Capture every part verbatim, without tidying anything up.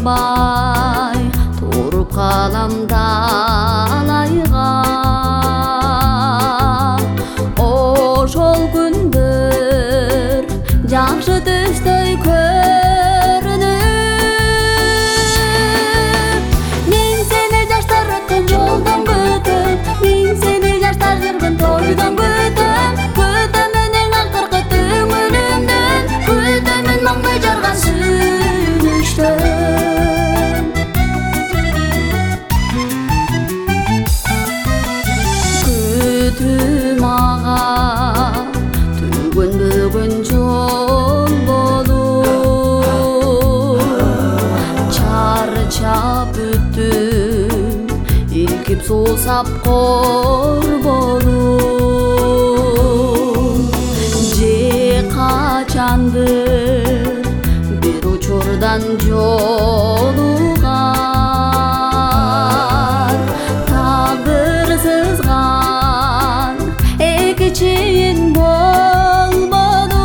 албай туруп калам далайга. Ошол күндөр жакшы түстөй көрүнүп, мен сени жаштар өткөн жолдон күтөм, мен сени жаштар жүргөн тойдон күтөм, күтөмүн эң акыркы түңүнүмдөн, күтөмүн маңдай жарган сүйүнүчтөн. Күтүм ага түгөн бөгөн жол болуп, чарчап бүттүм илкип суусап кор болуп. Же качандыр бир учурдан жолуган, тагдыр сызган эки чейин болбоду.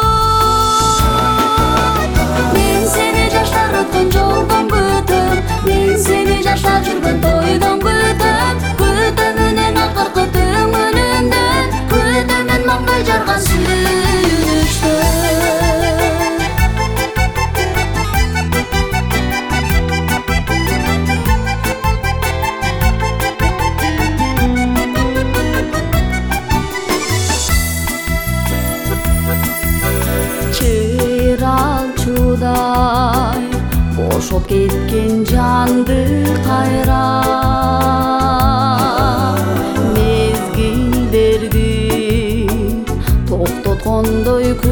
Мен сени жаштар өткөн жолдон күтөм, мен сени жаштар жүргөн тойдон күтөм, күтөмүн эң акыркы түңүнүмдөн, күтөмүн маңдай жарган сүйүнүчтөн. Чыр алчудай бошоп кеткен жанды кайра, мезгилдерди токтоткондой